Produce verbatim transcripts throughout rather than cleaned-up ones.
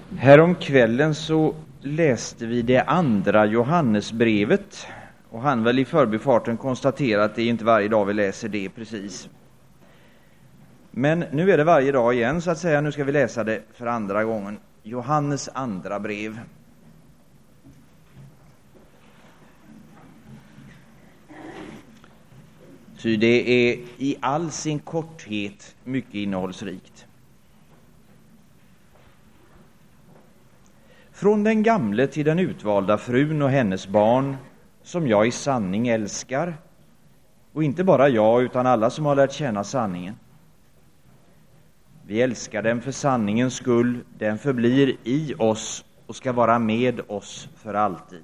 Härom kvällen så läste vi det andra Johannesbrevet, och han väl i förbifarten konstaterat att det är inte varje dag vi läser det precis. Men nu är det varje dag igen så att säga. Nu ska vi läsa det för andra gången. Johannes andra brev. Så det är i all sin korthet mycket innehållsrikt. Från den gamle till den utvalda frun och hennes barn, som jag i sanning älskar, och inte bara jag utan alla som har lärt känna sanningen. Vi älskar den för sanningens skull, den förblir i oss och ska vara med oss för alltid.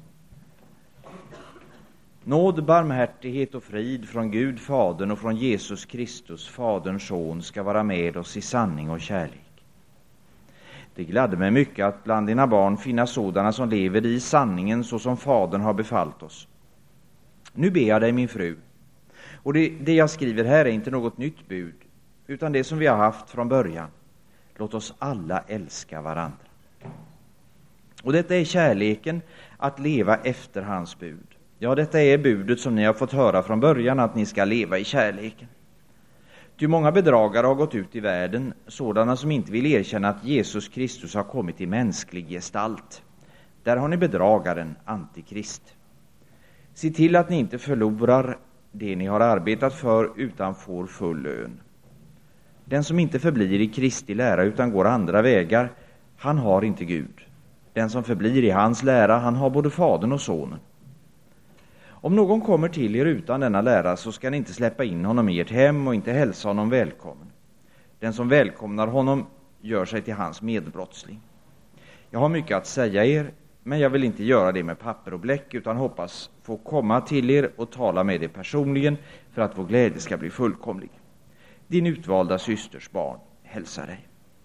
Nåd, barmhärtighet och frid från Gud Fadern och från Jesus Kristus, Faderns son, ska vara med oss i sanning och kärlek. Det gladde mig mycket att bland dina barn finna sådana som lever i sanningen så som Fadern har befallt oss. Nu ber jag dig, min fru, och det, det jag skriver här är inte något nytt bud, utan det som vi har haft från början. Låt oss alla älska varandra. Och detta är kärleken, att leva efter hans bud. Ja, detta är budet som ni har fått höra från början, att ni ska leva i kärleken. Ty många bedragare har gått ut i världen, sådana som inte vill erkänna att Jesus Kristus har kommit i mänsklig gestalt. Där har ni bedragaren, Antikrist. Se till att ni inte förlorar det ni har arbetat för, utan får full lön. Den som inte förblir i Kristi lära utan går andra vägar, han har inte Gud. Den som förblir i hans lära, han har både Fadern och Sonen. Om någon kommer till er utan denna lära, så ska ni inte släppa in honom i ert hem och inte hälsa honom välkommen. Den som välkomnar honom gör sig till hans medbrottsling. Jag har mycket att säga er, men jag vill inte göra det med papper och bläck, utan hoppas få komma till er och tala med er personligen, för att vår glädje ska bli fullkomlig. Din utvalda systers barn hälsar dig.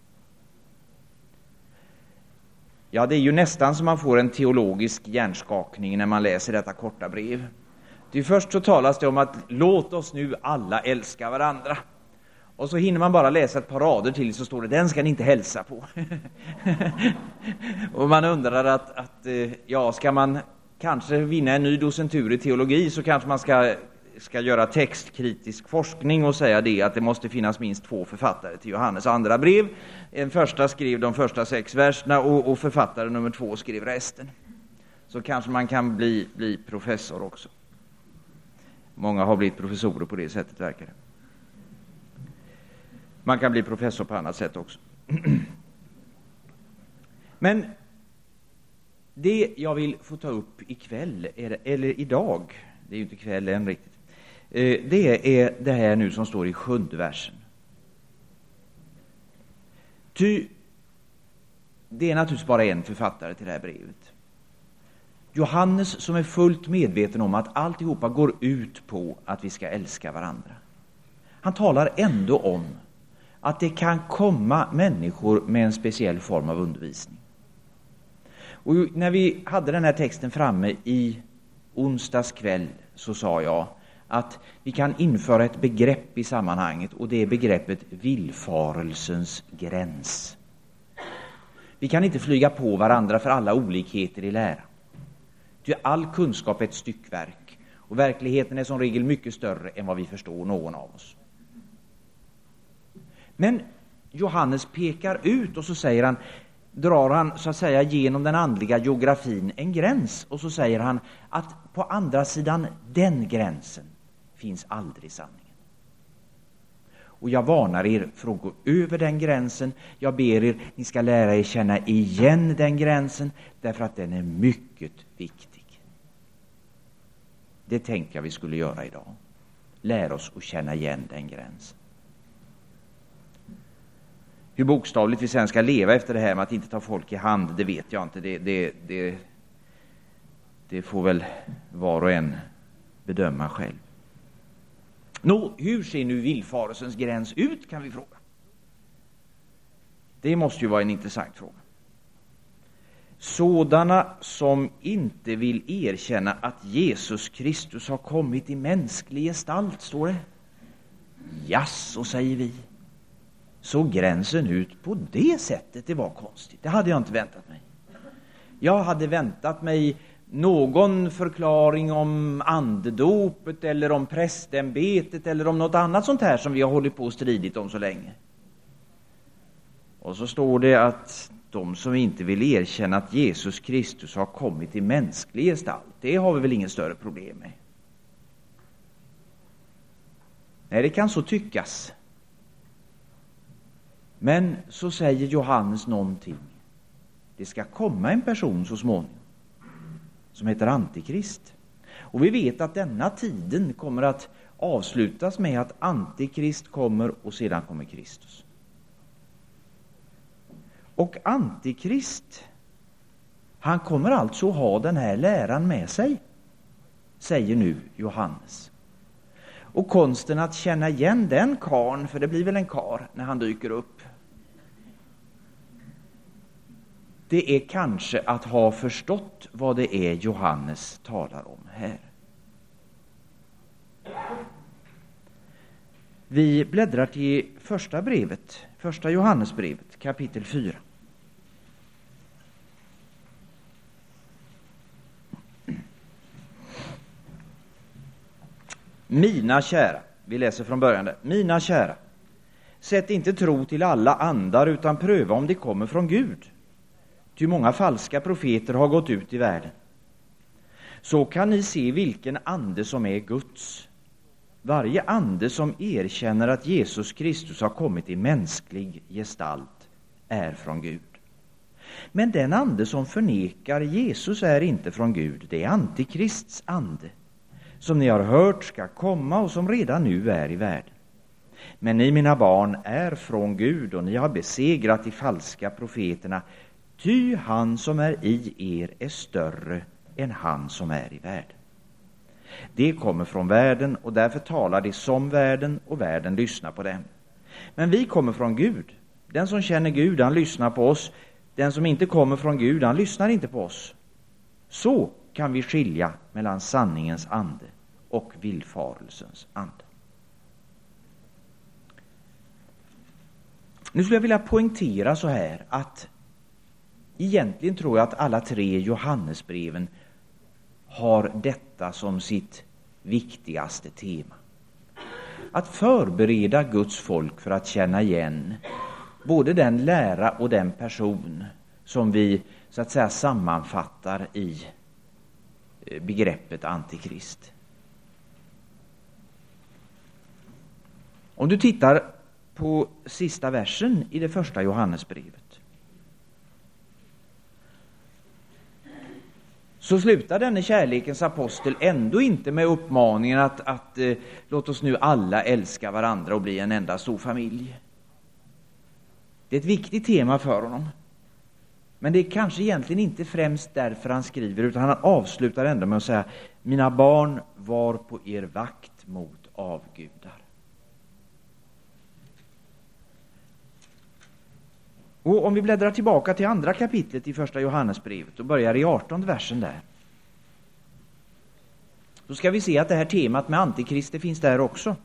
Ja, det är ju nästan som man får en teologisk hjärnskakning när man läser detta korta brev. Det först så talas det om att låt oss nu alla älska varandra. Och så hinner man bara läsa ett par rader till, så står det, den ska ni inte hälsa på. Och man undrar att, att ja, ska man kanske vinna en ny docentur i teologi, så kanske man ska, ska göra textkritisk forskning och säga det, att det måste finnas minst två författare till Johannes andra brev. En första skrev de första sex verserna och, och författare nummer två skrev resten. Så kanske man kan bli, bli professor också. Många har blivit professorer på det sättet, verkar det. Man kan bli professor på annat sätt också. Men det jag vill få ta upp ikväll, eller idag, det är ju inte kväll än riktigt, det är det här nu som står i sjunde versen. Ty det är naturligtvis bara en författare till det här brevet. Johannes, som är fullt medveten om att alltihopa går ut på att vi ska älska varandra. Han talar ändå om att det kan komma människor med en speciell form av undervisning. Och när vi hade den här texten framme i onsdags kväll, så sa jag att vi kan införa ett begrepp i sammanhanget, och det är begreppet villfarelsens gräns. Vi kan inte flyga på varandra för alla olikheter i lära. Ty all kunskap är ett styckverk, och verkligheten är som regel mycket större än vad vi förstår, någon av oss. Men Johannes pekar ut, och så säger han, drar han så att säga genom den andliga geografin en gräns, och så säger han att på andra sidan den gränsen finns aldrig sanningen. Och jag varnar er för att gå över den gränsen. Jag ber er, ni ska lära er känna igen den gränsen, därför att den är mycket viktig. Det tänkte jag vi skulle göra idag. Lära oss att känna igen den gränsen. Hur bokstavligt vi sen ska leva efter det här med att inte ta folk i hand, det vet jag inte. Det, det, det, det får väl var och en bedöma själv. Nå, hur ser nu villfarelsens gräns ut, kan vi fråga. Det måste ju vara en intressant fråga. Sådana som inte vill erkänna att Jesus Kristus har kommit i mänsklig gestalt, står det. Ja, så säger vi. såg gränsen ut på det sättet. Det var konstigt. Det hade jag inte väntat mig. Jag hade väntat mig någon förklaring om andedopet eller om prästämbetet eller om något annat sånt här som vi har hållit på och stridit om så länge. Och så står det att de som inte vill erkänna att Jesus Kristus har kommit i mänsklig gestalt, det har vi väl ingen större problem med. Nej, det kan så tyckas. Men så säger Johannes någonting. Det ska komma en person så småningom som heter Antikrist. Och vi vet att denna tiden kommer att avslutas med att Antikrist kommer och sedan kommer Kristus. Och Antikrist, han kommer alltså ha den här läran med sig, säger nu Johannes. Och konsten att känna igen den karn, för det blir väl en kar när han dyker upp, det är kanske att ha förstått vad det är Johannes talar om här. Vi bläddrar till första brevet, första Johannesbrevet, kapitel fyra. Mina kära, vi läser från början där. Mina kära, sätt inte tro till alla andar utan pröva om det kommer från Gud. Ty många falska profeter har gått ut i världen. Så kan ni se vilken ande som är Guds. Varje ande som erkänner att Jesus Kristus har kommit i mänsklig gestalt är från Gud. Men den ande som förnekar Jesus är inte från Gud. Det är Antikrists ande, som ni har hört ska komma och som redan nu är i världen. Men ni, mina barn, är från Gud och ni har besegrat de falska profeterna. Ty han som är i er är större än han som är i världen. Det kommer från världen och därför talar de som världen och världen lyssnar på dem. Men vi kommer från Gud. Den som känner Gud, han lyssnar på oss. Den som inte kommer från Gud, han lyssnar inte på oss. Så kan vi skilja mellan sanningens ande och villfarelsens ande. Nu skulle jag vilja poängtera så här att egentligen tror jag att alla tre Johannesbreven har detta som sitt viktigaste tema. Att förbereda Guds folk för att känna igen både den lära och den person som vi så att säga sammanfattar i begreppet Antikrist. Om du tittar på sista versen i det första Johannesbrevet, så slutar denne kärlekens apostel ändå inte med uppmaningen att, att eh, låt oss nu alla älska varandra och bli en enda stor familj. Det är ett viktigt tema för honom. Men det är kanske egentligen inte främst därför han skriver, utan han avslutar ändå med att säga: mina barn, var på er vakt mot avgudar. Och om vi bläddrar tillbaka till andra kapitlet i första Johannesbrevet och börjar i artonde versen där, så ska vi se att det här temat med Antikrist, det finns där också.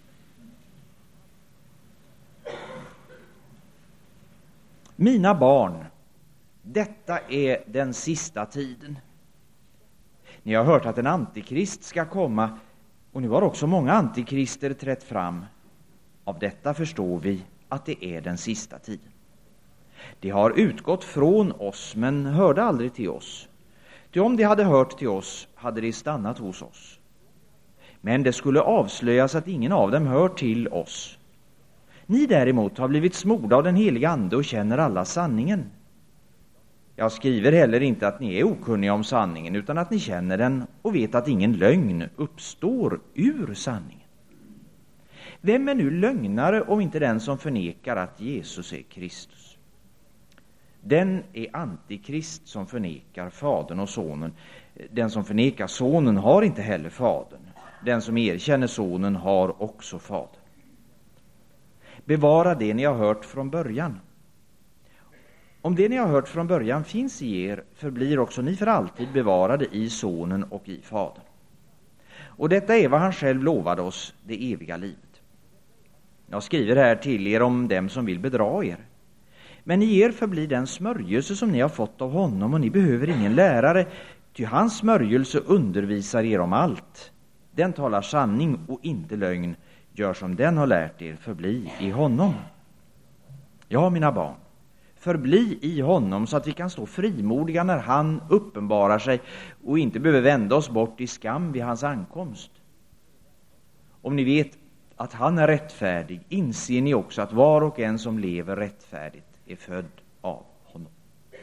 Mina barn, detta är den sista tiden. Ni har hört att en antikrist ska komma, och nu har också många antikrister trätt fram. Av detta förstår vi att det är den sista tiden. De har utgått från oss, men hörde aldrig till oss. Ty om de hade hört till oss, hade de stannat hos oss. Men det skulle avslöjas att ingen av dem hör till oss. Ni däremot har blivit smorda av den heliga ande och känner alla sanningen. Jag skriver heller inte att ni är okunniga om sanningen, utan att ni känner den och vet att ingen lögn uppstår ur sanningen. Vem är nu lögnare om inte den som förnekar att Jesus är Kristus? Den är antikrist som förnekar fadern och sonen. Den som förnekar sonen har inte heller fadern. Den som erkänner sonen har också fadern. Bevara det ni har hört från början. Om det ni har hört från början finns i er, förblir också ni för alltid bevarade i sonen och i fadern. Och detta är vad han själv lovade oss, det eviga livet. Jag skriver här till er om dem som vill bedra er. Men i er förblir den smörjelse som ni har fått av honom, och ni behöver ingen lärare, ty hans smörjelse undervisar er om allt. Den talar sanning och inte lögn. Gör som den har lärt er, förbli i honom. Ja, mina barn, förbli i honom så att vi kan stå frimodiga när han uppenbarar sig och inte behöver vända oss bort i skam vid hans ankomst. Om ni vet att han är rättfärdig, inser ni också att var och en som lever rättfärdigt är född av honom.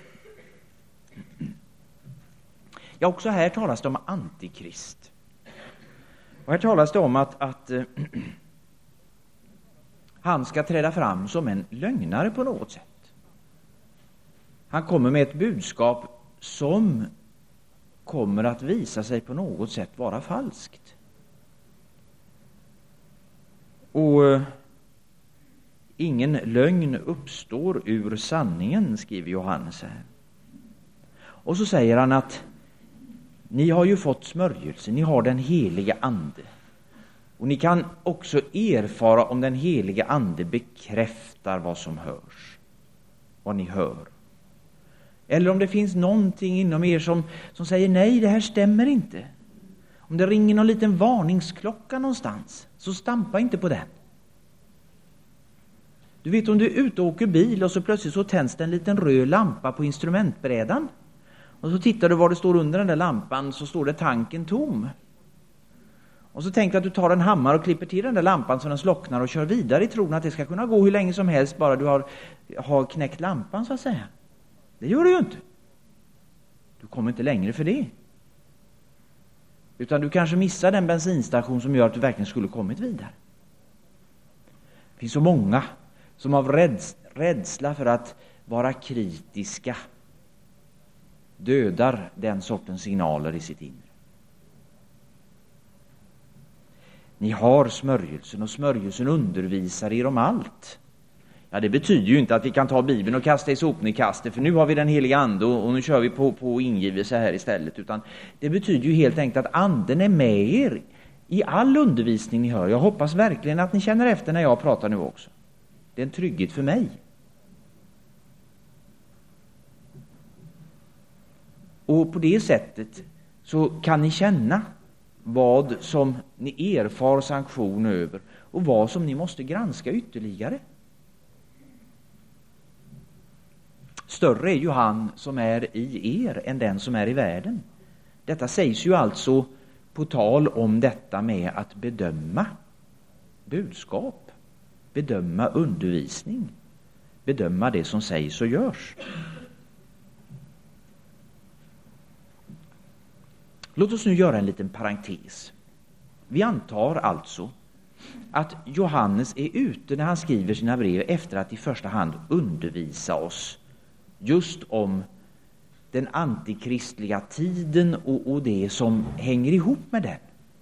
Ja, också här talas det om antikrist. Och här talas det om att, att äh, han ska träda fram som en lögnare på något sätt. Han kommer med ett budskap som kommer att visa sig på något sätt vara falskt. Och äh, ingen lögn uppstår ur sanningen, skriver Johannes här. Och så säger han att ni har ju fått smörjelse, ni har den heliga ande. Och ni kan också erfara om den heliga ande bekräftar vad som hörs, vad ni hör. Eller om det finns någonting inom er som, som säger nej, det här stämmer inte. Om det ringer någon liten varningsklocka någonstans, så stampa inte på den. Du vet, om du är ute och åker bil och så plötsligt så tänds det en liten röd lampa på instrumentbrädan. Och så tittar du vad det står under den där lampan, så står det tanken tom. Och så tänker du att du tar en hammare och klipper till den där lampan så den slocknar och kör vidare i tron att det ska kunna gå hur länge som helst bara du har, har knäckt lampan, så att säga. Det gör du ju inte. Du kommer inte längre för det. Utan du kanske missar den bensinstation som gör att du verkligen skulle kommit vidare. Det finns så många som av räds, rädsla för att vara kritiska dödar den sortens signaler i sitt inre. Ni har smörjelsen, och smörjelsen undervisar er om allt. Ja, det betyder ju inte att vi kan ta Bibeln och kasta i sopnedkastet, för nu har vi den heliga ande och nu kör vi på, på ingivelse här istället. Utan det betyder ju helt enkelt att anden är med er i all undervisning ni hör. Jag hoppas verkligen att ni känner efter när jag pratar nu också. Det är en trygghet för mig. Och på det sättet så kan ni känna vad som ni erfar sanktion över och vad som ni måste granska ytterligare. Större är ju han som är i er än den som är i världen. Detta sägs ju alltså på tal om detta med att bedöma budskap, bedöma undervisning, bedöma det som sägs och görs. Låt oss nu göra en liten parentes. Vi antar alltså att Johannes är ute när han skriver sina brev efter att i första hand undervisa oss just om den antikristliga tiden och, och det som hänger ihop med den.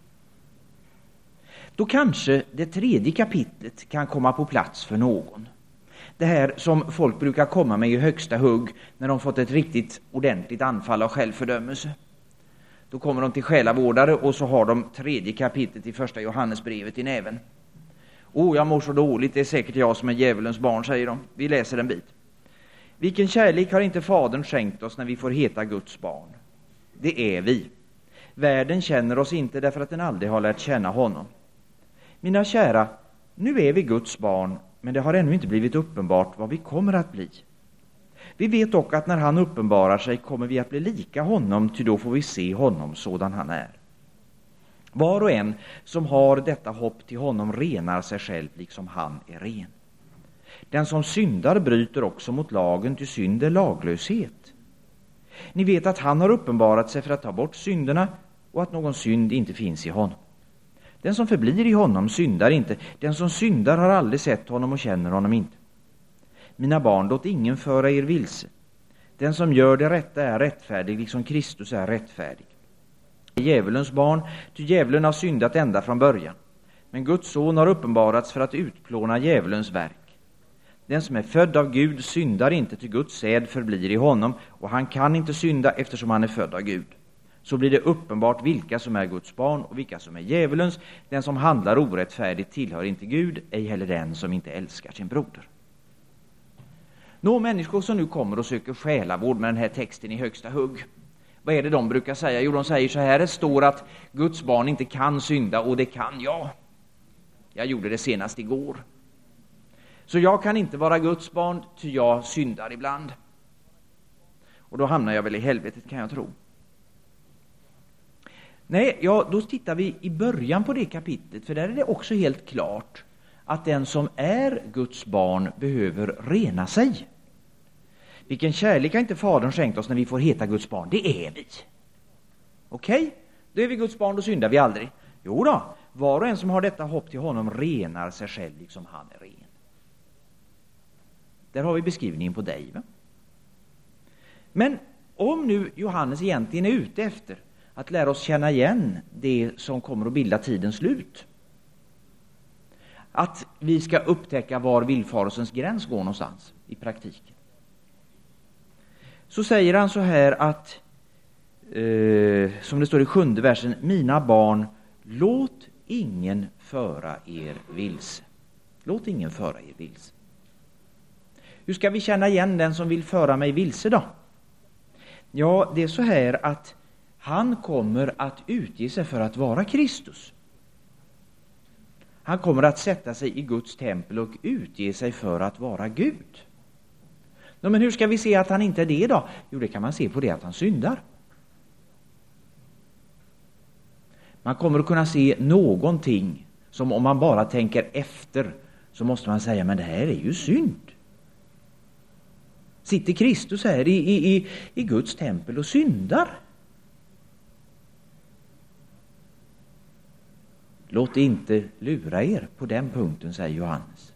Då kanske det tredje kapitlet kan komma på plats för någon. Det här som folk brukar komma med i högsta hugg när de fått ett riktigt ordentligt anfall av självfördömelse. Då kommer de till själavårdare och så har de tredje kapitlet i första Johannesbrevet i näven. Åh, jag mår så dåligt, det är säkert jag som är djävulens barn, säger de. Vi läser en bit. Vilken kärlek har inte fadern skänkt oss när vi får heta Guds barn? Det är vi. Världen känner oss inte därför att den aldrig har lärt känna honom. Mina kära, nu är vi Guds barn, men det har ännu inte blivit uppenbart vad vi kommer att bli. Vi vet dock att när han uppenbarar sig kommer vi att bli lika honom, ty då får vi se honom sådan han är. Var och en som har detta hopp till honom renar sig själv liksom han är ren. Den som syndar bryter också mot lagen, ty synd är laglöshet. Ni vet att han har uppenbarat sig för att ta bort synderna och att någon synd inte finns i honom. Den som förblir i honom syndar inte. Den som syndar har aldrig sett honom och känner honom inte. Mina barn, låt ingen föra er vilse. Den som gör det rätta är rättfärdig, liksom Kristus är rättfärdig. Djävulens barn, ty djävulen har syndat ända från början. Men Guds son har uppenbarats för att utplåna djävulens verk. Den som är född av Gud syndar inte, till Guds säd förblir i honom, och han kan inte synda eftersom han är född av Gud. så blir det uppenbart vilka som är Guds barn och vilka som är djävulens. Den som handlar orättfärdigt tillhör inte Gud, ej heller den som inte älskar sin broder. Nå, människor som nu kommer och söker själavård med den här texten i högsta hugg. Vad är det de brukar säga? Jo, de säger så här: det står att Guds barn inte kan synda, och det kan jag. Jag gjorde det senast igår. Så jag kan inte vara Guds barn, ty jag syndar ibland. Och då hamnar jag väl i helvetet, kan jag tro. Nej, ja, då tittar vi i början på det kapitlet, för där är det också helt klart att den som är Guds barn behöver rena sig. Vilken kärlek har inte Fadern skänkt oss när vi får heta Guds barn? Det är vi. Okej? Okay? Då är vi Guds barn, då syndar vi aldrig. Jo då, var och en som har detta hopp till honom renar sig själv liksom han är ren. Där har vi beskrivningen på dig, va? Men om nu Johannes egentligen är ute efter att lära oss känna igen det som kommer att bilda tidens slut, att vi ska upptäcka var villfarelsens gräns går någonstans i praktiken, så säger han så här att eh, som det står i sjunde versen: mina barn, låt ingen föra er vilse. Låt ingen föra er vilse. Hur ska vi känna igen den som vill föra mig vilse då? Ja, det är så här att han kommer att utge sig för att vara Kristus. Han kommer att sätta sig i Guds tempel och utge sig för att vara Gud. No, men hur ska vi se att han inte är det då? Jo, det kan man se på det att han syndar. Man kommer att kunna se någonting som, om man bara tänker efter, så måste man säga, men det här är ju synd. Sitter Kristus här i, i, i, i Guds tempel och syndar? Låt inte lura er på den punkten, säger Johannes.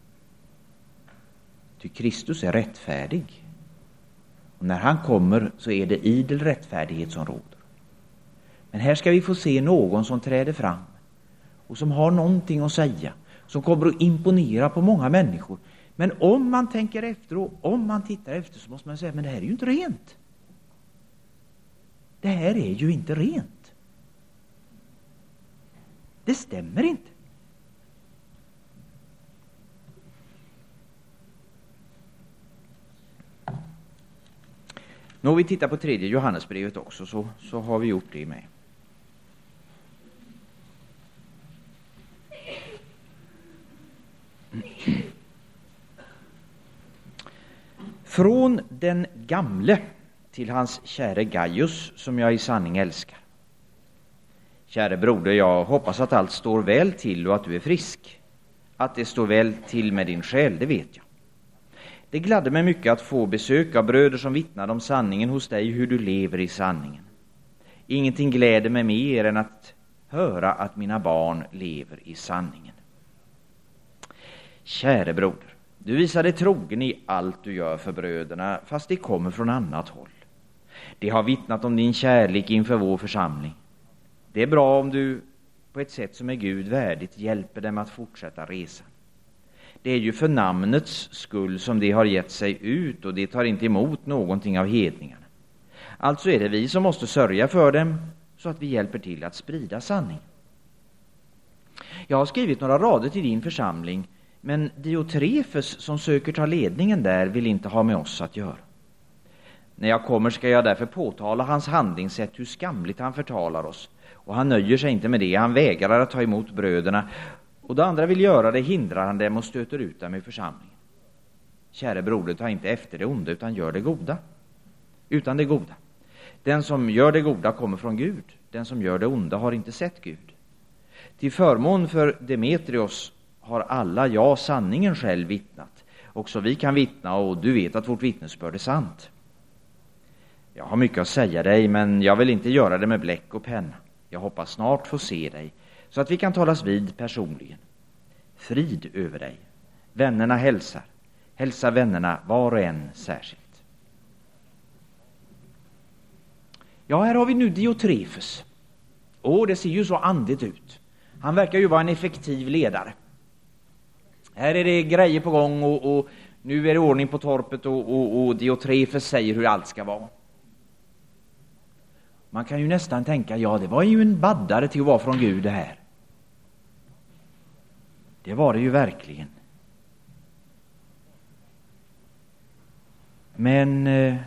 Ty Kristus är rättfärdig. Och när han kommer så är det idel rättfärdighet som råder. Men här ska vi få se någon som träder fram och som har någonting att säga, som kommer att imponera på många människor. Men om man tänker efter och om man tittar efter, så måste man säga, men det här är ju inte rent. Det här är ju inte rent. Det stämmer inte. Nu vi tittar på tredje Johannesbrevet också, så, så har vi gjort det med. Från den gamle till hans käre Gaius, som jag i sanning älskar. Käre broder, jag hoppas att allt står väl till och att du är frisk. Att det står väl till med din själ, det vet jag. Det gladde mig mycket att få besök av bröder som vittnade om sanningen hos dig, hur du lever i sanningen. Ingenting gläder mig mer än att höra att mina barn lever i sanningen. Käre broder, du visar dig trogen i allt du gör för bröderna, fast det kommer från annat håll. De har vittnat om din kärlek inför vår församling. Det är bra om du på ett sätt som är Gud värdigt hjälper dem att fortsätta resan. Det är ju för namnets skull som de har gett sig ut, och de tar inte emot någonting av hedningarna. Alltså är det vi som måste sörja för dem, så att vi hjälper till att sprida sanning. Jag har skrivit några rader till din församling, men Diotrefes som söker ta ledningen där vill inte ha med oss att göra. När jag kommer ska jag därför påtala hans handlingssätt, hur skamligt han förtalar oss. Och han nöjer sig inte med det, han vägrar att ta emot bröderna. Och då andra vill göra det hindrar han dem och stöter ut dem i församlingen. Käre broder, ta inte efter det onda, utan gör det goda. Utan det goda. Den som gör det goda kommer från Gud. Den som gör det onda har inte sett Gud. Till förmån för Demetrios har alla, ja, sanningen själv vittnat. Också vi kan vittna, och du vet att vårt vittnesbörd är sant. Jag har mycket att säga dig, men jag vill inte göra det med bläck och penna. Jag hoppas snart få se dig, så att vi kan talas vid personligen. Frid över dig. Vännerna hälsar. Hälsa vännerna var och en särskilt. Ja, här har vi nu Diotrefes. Åh, det ser ju så andligt ut. Han verkar ju vara en effektiv ledare. Här är det grejer på gång, och, och nu är det ordning på torpet, och, och, och Diotrefes säger hur allt ska vara. Man kan ju nästan tänka, ja det var ju en baddare till att vara från Gud det här. Det var det ju verkligen. Men eh,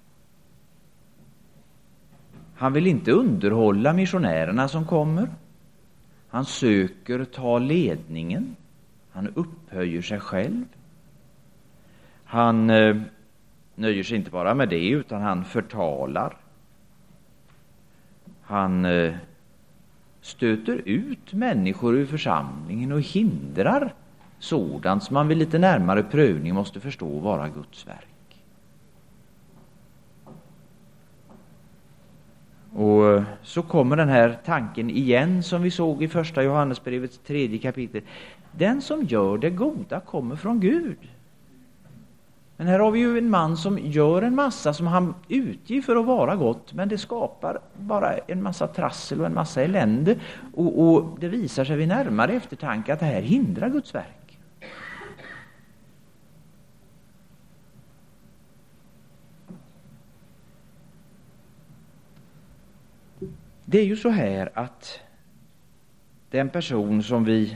han vill inte underhålla missionärerna som kommer. Han söker ta ledningen. Han upphöjer sig själv. Han eh, nöjer sig inte bara med det, utan han förtalar. Han eh, stöter ut människor ur församlingen och hindrar sådant som man vid lite närmare prövning måste förstå vara Guds verk. Och så kommer den här tanken igen som vi såg i första Johannesbrevets tredje kapitel. Den som gör det goda kommer från Gud. Men här har vi ju en man som gör en massa som han utger för att vara gott, men det skapar bara en massa trassel och en massa elände. Och, och det visar sig vid närmare eftertanke att det här hindrar Guds verk. Det är ju så här att den person som vi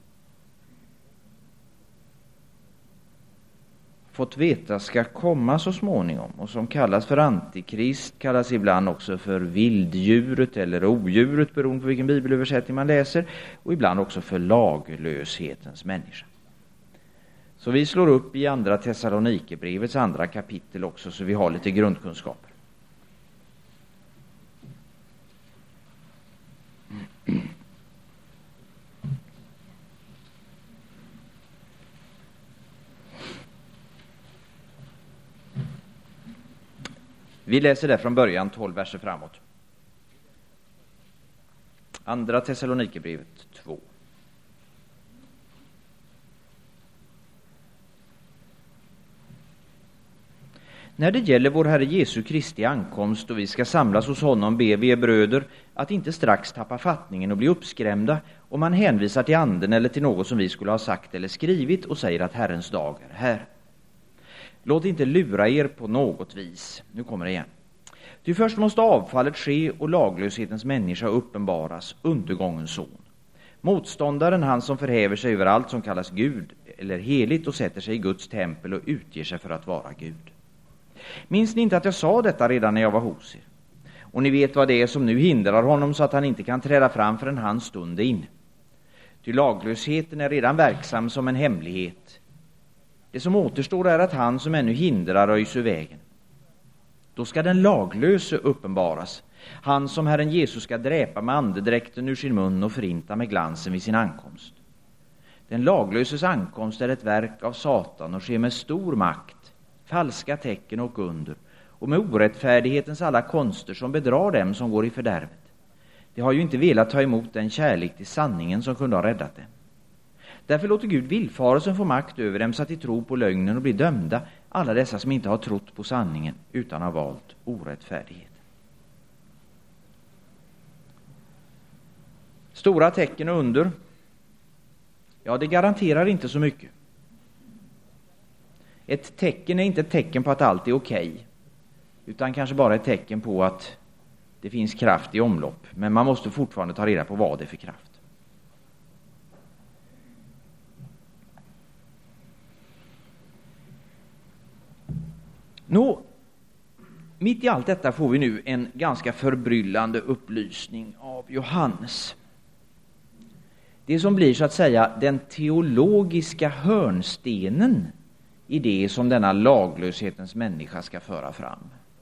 fått veta ska komma så småningom och som kallas för antikrist, kallas ibland också för vilddjuret eller odjuret beroende på vilken bibelöversättning man läser, och ibland också för laglöshetens människa. Så vi slår upp i andra Thessalonikerbrevets andra kapitel också, så vi har lite grundkunskaper. Vi läser där från början tolv verser framåt. Andra Thessalonikerbrevet två. När det gäller vår Herre Jesu Kristi ankomst och vi ska samlas hos honom, ber vi er bröder att inte strax tappa fattningen och bli uppskrämda om man hänvisar till anden eller till något som vi skulle ha sagt eller skrivit och säger att Herrens dag är här. Låt inte lura er på något vis. Nu kommer det igen. Ty först måste avfallet ske och laglöshetens människa uppenbaras, undergångens son. Motståndaren, han som förhäver sig över allt som kallas Gud eller heligt och sätter sig i Guds tempel och utger sig för att vara Gud. Minns ni inte att jag sa detta redan när jag var hos er? Och ni vet vad det är som nu hindrar honom så att han inte kan träda fram förrän hans stund är inne. Ty laglösheten är redan verksam som en hemlighet. Det som återstår är att han som ännu hindrar röjs ur vägen. Då ska den laglöse uppenbaras, han som Herren Jesus ska dräpa med andedräkten ur sin mun och förinta med glansen vid sin ankomst. Den laglöses ankomst är ett verk av Satan och sker med stor makt, falska tecken och under, och med orättfärdighetens alla konster som bedrar dem som går i fördärvet. De har ju inte velat ta emot den kärlek till sanningen som kunde ha räddat dem. Därför låter Gud villfarelsen få makt över dem så att de tror på lögnen och blir dömda, alla dessa som inte har trott på sanningen utan har valt orättfärdighet. Stora tecken och under, ja, det garanterar inte så mycket. Ett tecken är inte ett tecken på att allt är okej, utan kanske bara ett tecken på att det finns kraft i omlopp, men man måste fortfarande ta reda på vad det är för kraft. Nå, mitt i allt detta får vi nu en ganska förbryllande upplysning av Johannes. Det som blir så att säga den teologiska hörnstenen i det som denna laglöshetens människa ska föra fram.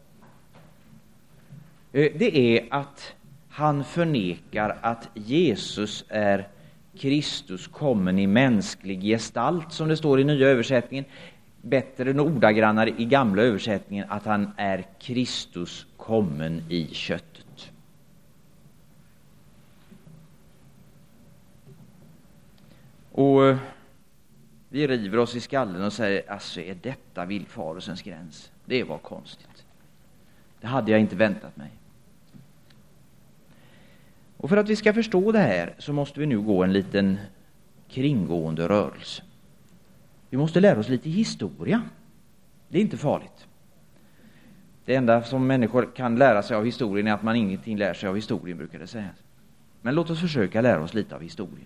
Det är att han förnekar att Jesus är Kristus kommen i mänsklig gestalt, som det står i nya översättningen. Bättre än ordagrannare i gamla översättningen att han är Kristus kommen i köttet. Och vi river oss i skallen och säger, alltså är detta villfarelsens gräns? Det var konstigt. Det hade jag inte väntat mig. Och för att vi ska förstå det här så måste vi nu gå en liten kringgående rörelse. Vi måste lära oss lite historia. Det är inte farligt. Det enda som människor kan lära sig av historien är att man ingenting lär sig av historien, brukar det sägas. Men låt oss försöka lära oss lite av historien.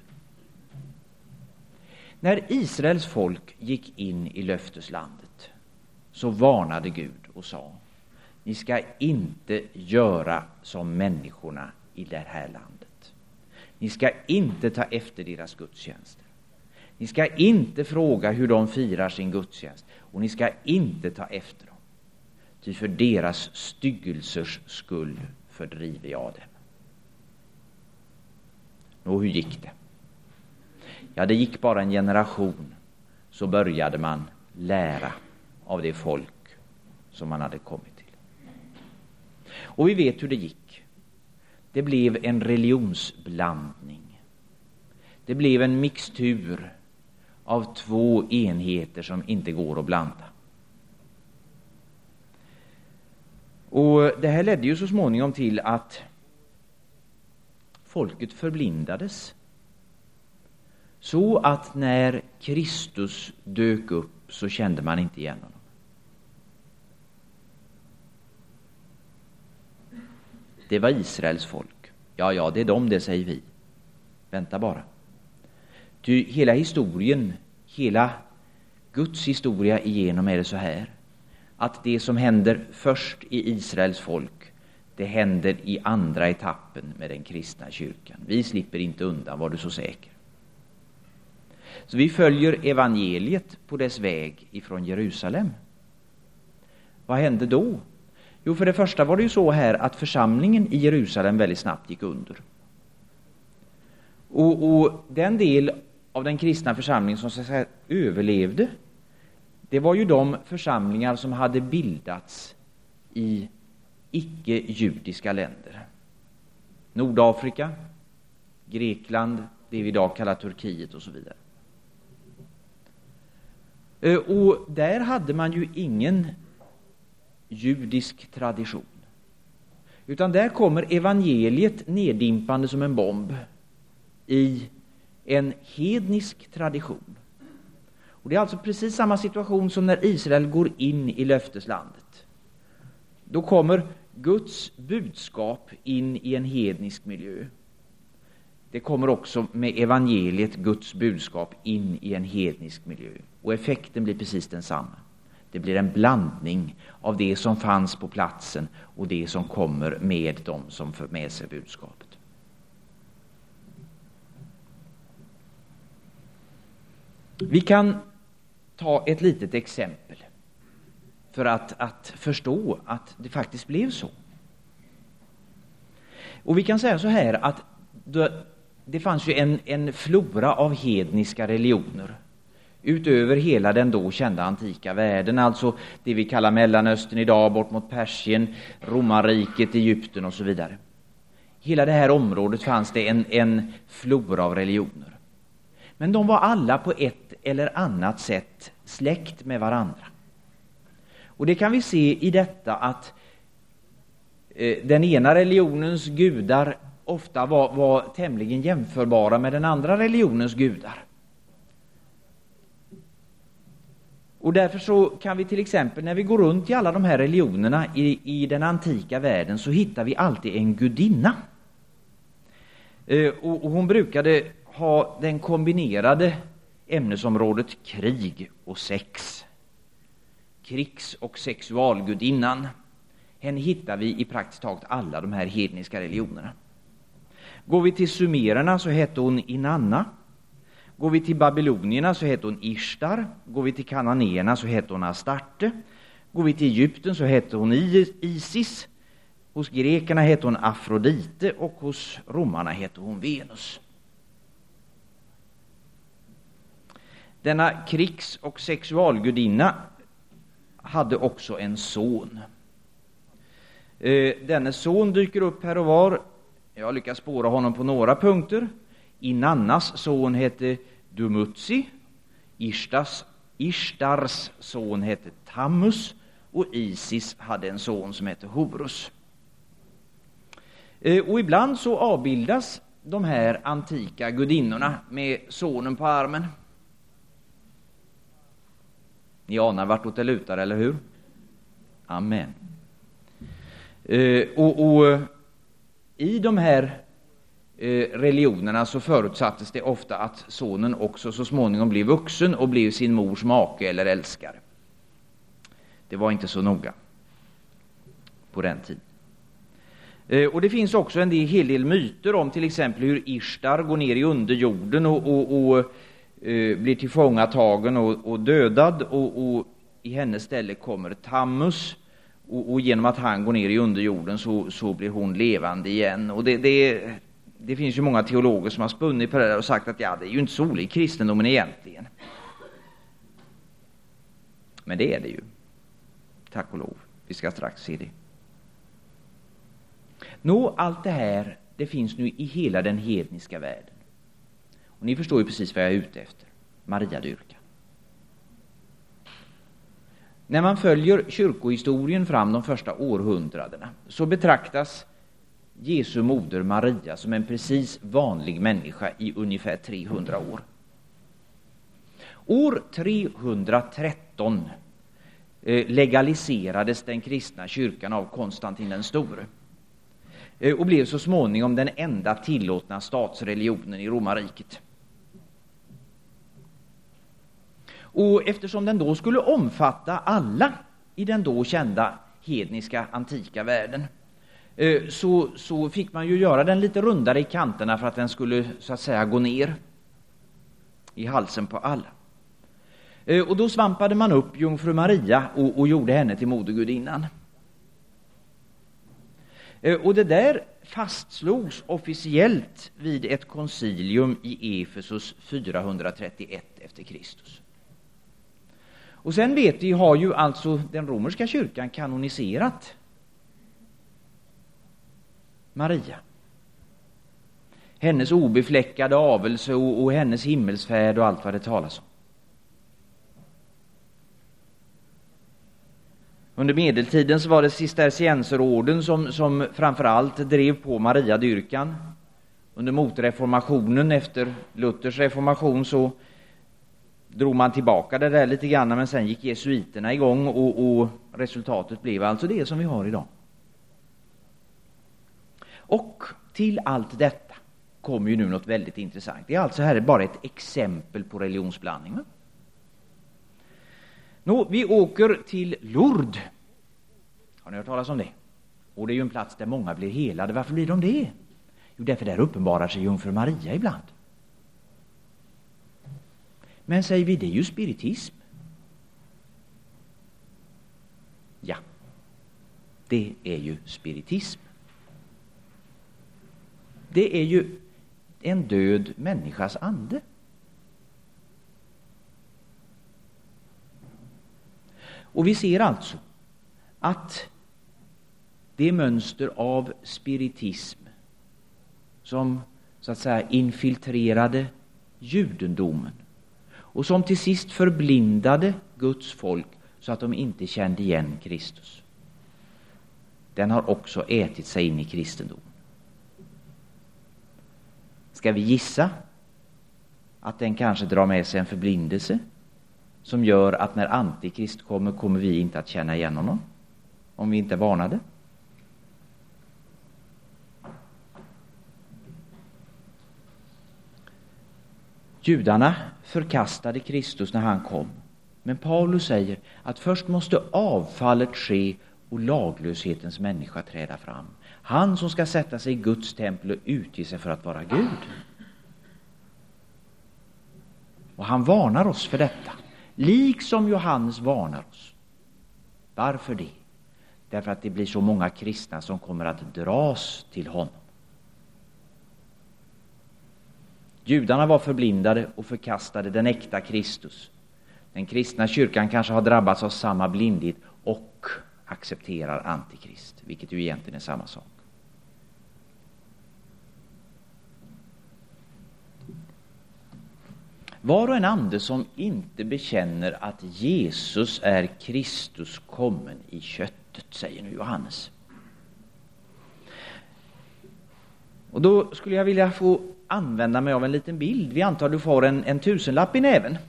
När Israels folk gick in i löfteslandet så varnade Gud och sa: ni ska inte göra som människorna i det här landet. Ni ska inte ta efter deras gudstjänster. Ni ska inte fråga hur de firar sin gudstjänst. Och ni ska inte ta efter dem. Ty för deras styggelsers skull fördriver jag dem. Och hur gick det? Ja, det gick bara en generation, så började man lära av det folk som man hade kommit till. Och vi vet hur det gick. Det blev en religionsblandning. Det blev en mixtur av två enheter som inte går att blanda. Och det här ledde ju så småningom till att folket förblindades. Så att när Kristus dök upp så kände man inte igen honom. Det var Israels folk. Ja, ja, det är dem, det säger vi. Vänta bara. Ty hela historien, hela Guds historia igenom är det så här. Att det som händer först i Israels folk, det händer i andra etappen med den kristna kyrkan. Vi slipper inte undan, var du så säker. Så vi följer evangeliet på dess väg ifrån Jerusalem. Vad hände då? Jo, för det första var det ju så här att församlingen i Jerusalem väldigt snabbt gick under. Och, och den del av den kristna församlingen som så att säga överlevde, det var ju de församlingar som hade bildats i icke-judiska länder. Nordafrika, Grekland, det vi idag kallar Turkiet och så vidare. Och där hade man ju ingen judisk tradition. Utan där kommer evangeliet neddimpande som en bomb i en hednisk tradition. Och det är alltså precis samma situation som när Israel går in i löfteslandet. Då kommer Guds budskap in i en hednisk miljö. Det kommer också med evangeliet, Guds budskap, in i en hednisk miljö. Och effekten blir precis densamma. Det blir en blandning av det som fanns på platsen och det som kommer med dem som för med sig budskapet. Vi kan ta ett litet exempel för att, att förstå att det faktiskt blev så. Och vi kan säga så här att det, det fanns ju en, en flora av hedniska religioner utöver hela den då kända antika världen, alltså det vi kallar Mellanöstern idag, bort mot Persien, Romarriket, Egypten och så vidare. Hela det här området fanns det en, en flora av religioner. Men de var alla på ett eller annat sätt släkt med varandra. Och det kan vi se i detta att eh, den ena religionens gudar ofta var, var tämligen jämförbara med den andra religionens gudar. Och därför så kan vi till exempel, när vi går runt i alla de här religionerna i, i den antika världen, så hittar vi alltid en gudinna. Eh, och, och hon brukade ha den kombinerade ämnesområdet krig och sex. Krigs- och sexualgudinnan. Henne hittar vi i praktiskt taget alla de här hedniska religionerna. Går vi till sumererna så heter hon Inanna. Går vi till babylonierna så heter hon Ishtar. Går vi till kananéerna så heter hon Astarte. Går vi till Egypten så heter hon Isis. Hos grekerna heter hon Afrodite och hos romarna heter hon Venus. Denna krigs- och sexualgudinna hade också en son. Denne son dyker upp här och var. Jag lyckas spåra honom på några punkter. Inannas son hette Dumutsi. Ishtars, Ishtars son hette Tammuz. Och Isis hade en son som hette Horus. Och ibland så avbildas de här antika gudinnorna med sonen på armen. Ni anar vartåt det lutar, eller hur? Amen. Eh, och, och i de här eh, religionerna så förutsattes det ofta att sonen också så småningom blev vuxen och blev sin mors make eller älskare. Det var inte så noga på den tiden. Eh, och det finns också en del, hel del myter om till exempel hur Ishtar går ner i underjorden och, och, och eh, blir tillfångatagen och, och dödad, och, och i hennes ställe kommer Tammuz, och, och genom att han går ner i underjorden så, så blir hon levande igen. Och det, det, det finns ju många teologer som har spunnit på det där och sagt att ja, det är ju inte så olikt kristendomen egentligen. Men det är det ju. Tack och lov. Vi ska strax se det. Nå, allt det här, det finns nu i hela den hedniska världen. Och ni förstår ju precis vad jag är ute efter. Mariadyrkan. När man följer kyrkohistorien fram de första århundradena så betraktas Jesu moder Maria som en precis vanlig människa i ungefär trehundra år. År trehundratretton legaliserades den kristna kyrkan av Konstantin den store och blev så småningom den enda tillåtna statsreligionen i romarriket. Och eftersom den då skulle omfatta alla i den då kända hedniska antika världen så, så fick man ju göra den lite rundare i kanterna för att den skulle så att säga gå ner i halsen på alla. Och då svampade man upp jungfru Maria och, och gjorde henne till modergudinnan. Och det där fastslogs officiellt vid ett koncilium i Efesus fyrahundratrettioett efter Kristus. Och sen vet vi, har ju alltså den romerska kyrkan kanoniserat Maria. Hennes obefläckade avelse och, och hennes himmelsfärd och allt vad det talas om. Under medeltiden så var det cistercienserorden som, som framförallt drev på Mariadyrkan. Under motreformationen efter Luthers reformation så drog man tillbaka det där lite grann, men sen gick jesuiterna igång och, och resultatet blev alltså det som vi har idag. Och till allt detta kommer ju nu något väldigt intressant. Det är alltså här bara ett exempel på religionsblandning. Nå, vi åker till Lourdes. Har ni hört talas om det? Och det är ju en plats där många blir helade. Varför blir de det? Jo, därför där uppenbarar sig jungfru Maria ibland. Men säger vi, det är ju spiritism. Ja, det är ju spiritism. Det är ju en död människas ande. Och vi ser alltså att det mönster av spiritism som så att säga infiltrerade judendomen och som till sist förblindade Guds folk så att de inte kände igen Kristus, den har också ätit sig in i kristendomen. Ska vi gissa att den kanske drar med sig en förblindelse som gör att när antikrist kommer, kommer vi inte att känna igen honom, om vi inte är varnade? Judarna förkastade Kristus när han kom. Men Paulus säger att först måste avfallet ske och laglöshetens människa träda fram. Han som ska sätta sig i Guds tempel och utge sig för att vara Gud. Och han varnar oss för detta. Liksom Johannes varnar oss. Varför det? Därför att det blir så många kristna som kommer att dras till honom. Judarna var förblindade och förkastade den äkta Kristus. Den kristna kyrkan kanske har drabbats av samma blindhet och accepterar antikrist, vilket ju egentligen är samma sak. Var och en ande som inte bekänner att Jesus är Kristus kommen i köttet, säger nu Johannes. Och då skulle jag vilja få använda mig av en liten bild. Vi antar att du får en, en tusenlapp i näven.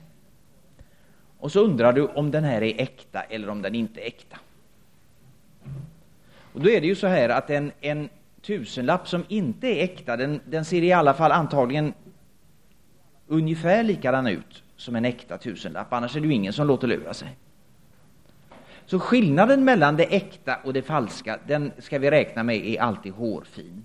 Och så undrar du om den här är äkta eller om den inte är äkta. Och då är det ju så här att en, en tusenlapp som inte är äkta, den, den ser i alla fall antagligen ungefär likadan ut som en äkta tusenlapp. Annars är det ju ingen som låter lura sig. Så skillnaden mellan det äkta och det falska, den ska vi räkna med är alltid hårfin.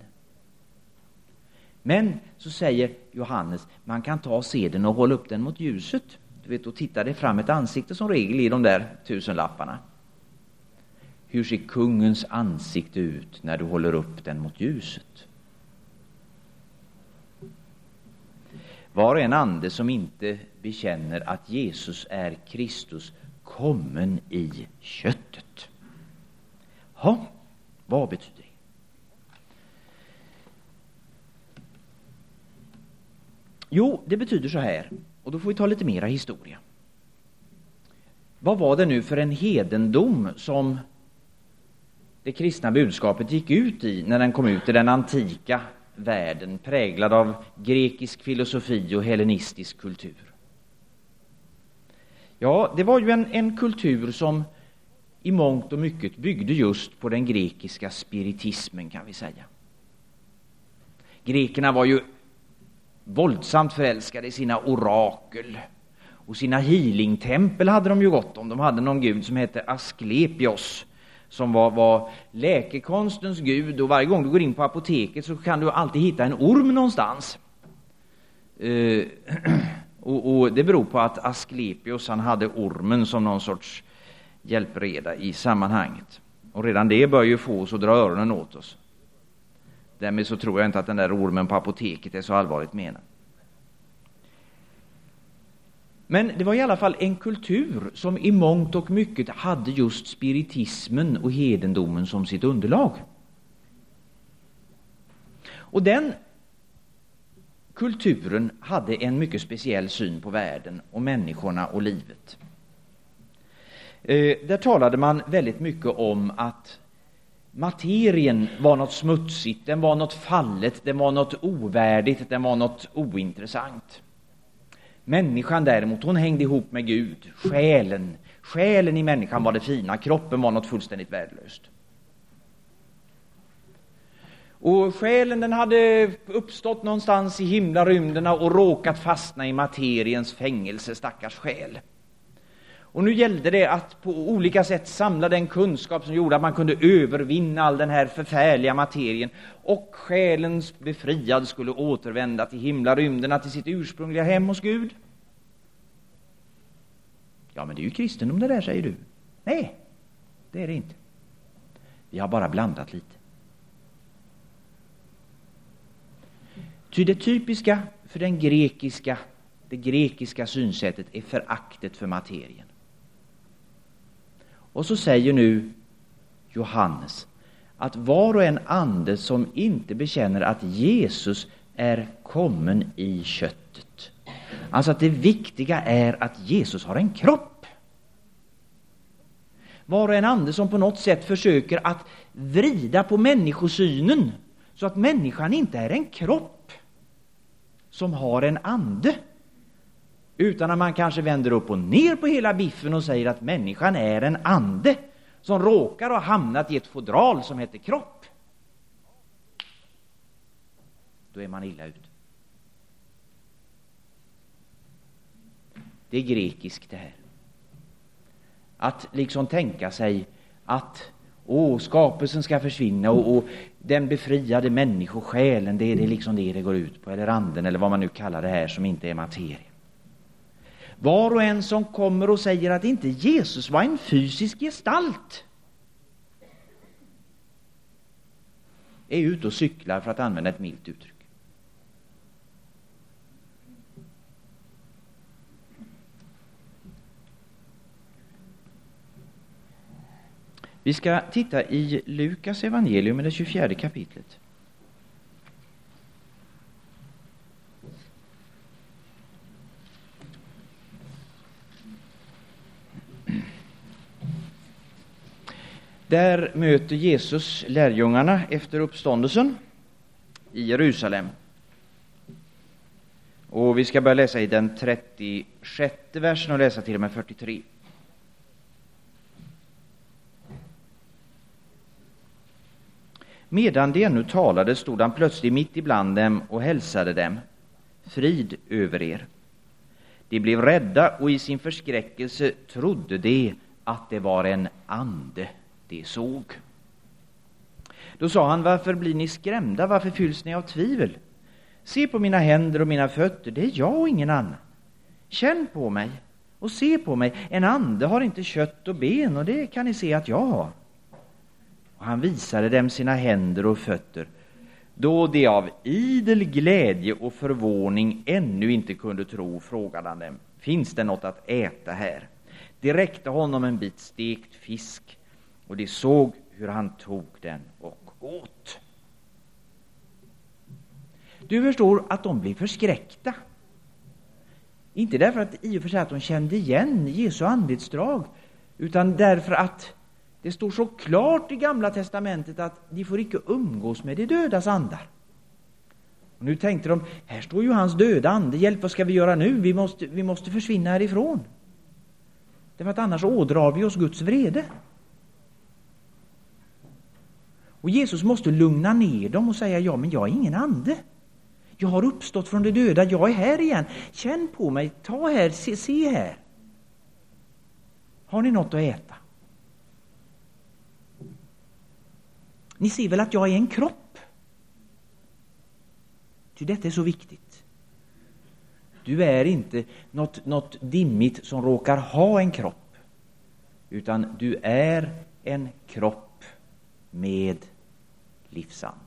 Men så säger Johannes, man kan ta seden och hålla upp den mot ljuset. Du vet, och titta det fram ett ansikte som regel i de där tusenlapparna. Hur ser kungens ansikte ut när du håller upp den mot ljuset? Var en ande som inte bekänner att Jesus är Kristus kommen i köttet. Ja, vad betyder det? Jo, det betyder så här, och då får vi ta lite mera historia. Vad var det nu för en hedendom som det kristna budskapet gick ut i när den kom ut i den antika världen, präglad av grekisk filosofi och hellenistisk kultur? Ja, det var ju en, en kultur som i mångt och mycket byggde just på den grekiska spiritismen, kan vi säga. Grekerna var ju våldsamt förälskade i sina orakel, och sina healingtempel hade de ju gott om. De hade någon gud som hette Asklepios, som var, var läkekonstens gud, och varje gång du går in på apoteket så kan du alltid hitta en orm någonstans. Uh, och, och det beror på att Asklepios, han hade ormen som någon sorts hjälpreda i sammanhanget. Och redan det bör ju få oss att dra öronen åt oss. Därmed så tror jag inte att den där ormen på apoteket är så allvarligt menad. Men det var i alla fall en kultur som i mångt och mycket hade just spiritismen och hedendomen som sitt underlag. Och den kulturen hade en mycket speciell syn på världen och människorna och livet. Eh, där talade man väldigt mycket om att materien var något smutsigt, den var något fallet, den var något ovärdigt, den var något ointressant. Människan däremot, hon hängde ihop med Gud. Själen, själen i människan var det fina, kroppen var något fullständigt värdelöst. Och själen, den hade uppstått någonstans i himlarymderna och råkat fastna i materiens fängelse, stackars själ. Och nu gällde det att på olika sätt samla den kunskap som gjorde att man kunde övervinna all den här förfärliga materien. Och själens befriad skulle återvända till himlarymderna, till sitt ursprungliga hem hos Gud. Ja, men det är ju kristendom det där, säger du. Nej, det är det inte. Vi har bara blandat lite. Ty det typiska för den grekiska, det grekiska synsättet är föraktet för materien. Och så säger nu Johannes att var och en ande som inte bekänner att Jesus är kommen i köttet. Alltså att det viktiga är att Jesus har en kropp. Var och en ande som på något sätt försöker att vrida på människosynen så att människan inte är en kropp som har en ande. Utan att man kanske vänder upp och ner på hela biffen och säger att människan är en ande som råkar ha hamnat i ett fodral som heter kropp. Då är man illa ute. Det är grekiskt det här. Att liksom tänka sig att åh, skapelsen ska försvinna och, och den befriade människosjälen, det är det liksom det det går ut på. Eller anden, eller vad man nu kallar det här som inte är materia. Var och en som kommer och säger att inte Jesus var en fysisk gestalt är ute och cyklar, för att använda ett milt uttryck. Vi ska titta i Lukas evangelium i det tjugofjärde kapitlet. Där möter Jesus lärjungarna efter uppståndelsen i Jerusalem. Och vi ska börja läsa i den trettiosjätte versen och läsa till och med fyrtiotre. Medan de ännu talade stod han plötsligt mitt ibland dem och hälsade dem: Frid över er. De blev rädda och i sin förskräckelse trodde de att det var en ande de såg. Då sa han: Varför blir ni skrämda? Varför fylls ni av tvivel? Se på mina händer och mina fötter, det är jag och ingen annan. Känn på mig och se på mig. En ande har inte kött och ben, och det kan ni se att jag har. Och han visade dem sina händer och fötter. Då de av idel glädje och förvåning ännu inte kunde tro, frågade han dem: Finns det något att äta här? De räckte honom en bit stekt fisk, och de såg hur han tog den och åt. Du förstår att de blev förskräckta. Inte därför att i och för sig att de kände igen Jesu anletsdrag, utan därför att det står så klart i Gamla testamentet att de får icke umgås med de dödas andar. Och nu tänkte de: här står ju hans döda ande, hjälp, vad ska vi göra nu? Vi måste, vi måste försvinna härifrån. Därför att annars ådrar vi oss Guds vrede. Och Jesus måste lugna ner dem och säga: ja, men jag är ingen ande. Jag har uppstått från de döda, jag är här igen. Känn på mig, ta här, se, se här. Har ni något att äta? Ni ser väl att jag är en kropp? Ty detta är så viktigt. Du är inte något, något dimmigt som råkar ha en kropp, utan du är en kropp med livsand.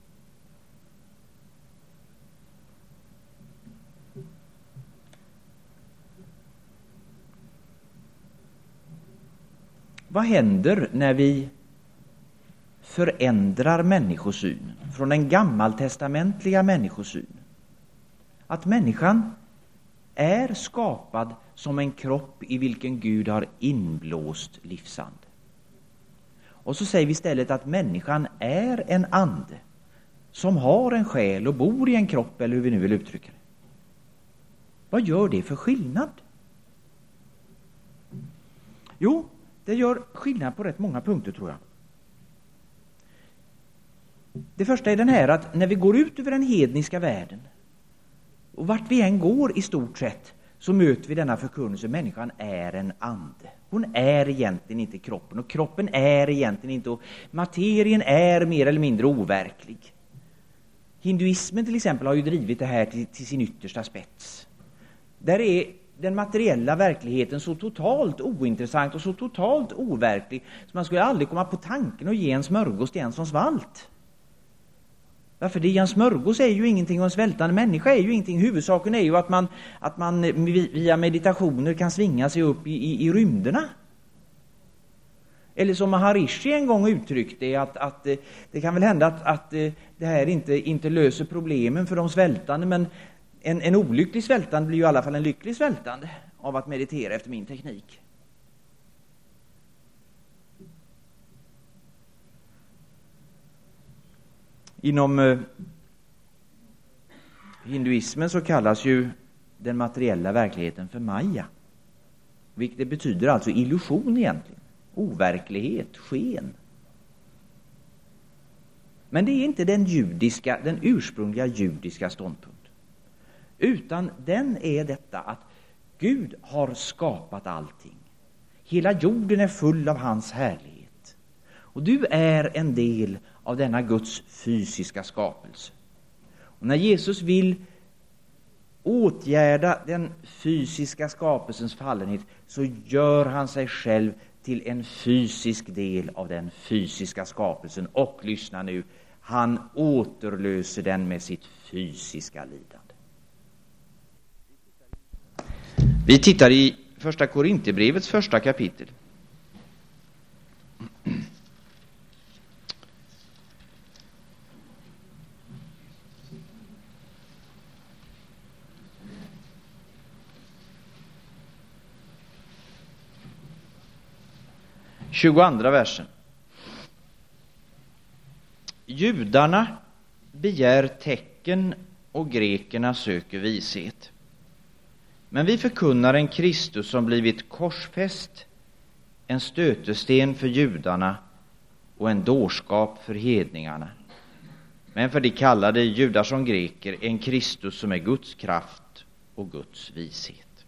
Vad händer när vi förändrar människosynen från den gammaltestamentliga människosynen? Att människan är skapad som en kropp i vilken Gud har inblåst livsand. Och så säger vi istället att människan är en ande som har en själ och bor i en kropp, eller hur vi nu vill uttrycka det. Vad gör det för skillnad? Jo, det gör skillnad på rätt många punkter, tror jag. Det första är den här, att när vi går ut över den hedniska världen, och vart vi än går i stort sett, så möter vi denna förkunnelse: människan är en ande. Hon är egentligen inte kroppen, och kroppen är egentligen inte, och materien är mer eller mindre overklig. Hinduismen till exempel har ju drivit det här till, till sin yttersta spets. Där är den materiella verkligheten så totalt ointressant och så totalt overklig, så man skulle aldrig komma på tanken att ge en smörgås till en som svalt. Varför det? En smörgås är ju ingenting, och en svältande människa är ju ingenting. Huvudsaken är ju att man, att man via meditationer kan svinga sig upp i, i, i rymderna. Eller som Maharishi en gång uttryckte det, att, att det kan väl hända att, att det här inte, inte löser problemen för de svältande, men en, en olycklig svältande blir ju i alla fall en lycklig svältande av att meditera efter min teknik. Inom eh, hinduismen så kallas ju den materiella verkligheten för Maya. Vilket betyder alltså illusion egentligen. Overklighet, sken. Men det är inte den judiska, den ursprungliga judiska ståndpunkten. Utan den är detta att Gud har skapat allting. Hela jorden är full av hans härlighet. Och du är en del av denna Guds fysiska skapelse. Och när Jesus vill åtgärda den fysiska skapelsens fallenhet, så gör han sig själv till en fysisk del av den fysiska skapelsen. Och lyssna nu, han återlöser den med sitt fysiska lidande. Vi tittar i första Korinthierbrevets första kapitel. tjugoandra versen. Judarna begär tecken och grekerna söker vishet. Men vi förkunnar en Kristus som blivit korsfäst, en stötesten för judarna och en dårskap för hedningarna. Men för de kallade judar som greker en Kristus som är Guds kraft och Guds vishet.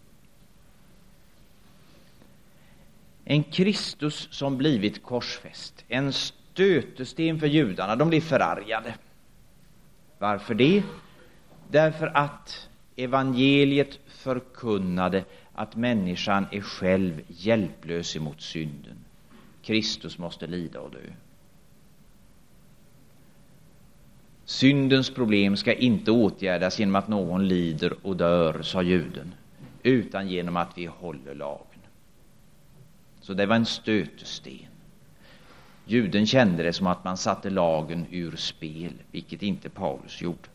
En Kristus som blivit korsfäst, en stötesten för judarna. De blir förargade. Varför det? Därför att evangeliet förkunnade att människan är själv hjälplös emot synden. Kristus måste lida och dö. Syndens problem ska inte åtgärdas genom att någon lider och dör, sa juden, utan genom att vi håller lagen. Så det var en stötesten. Juden kände det som att man satte lagen ur spel, vilket inte Paulus gjorde.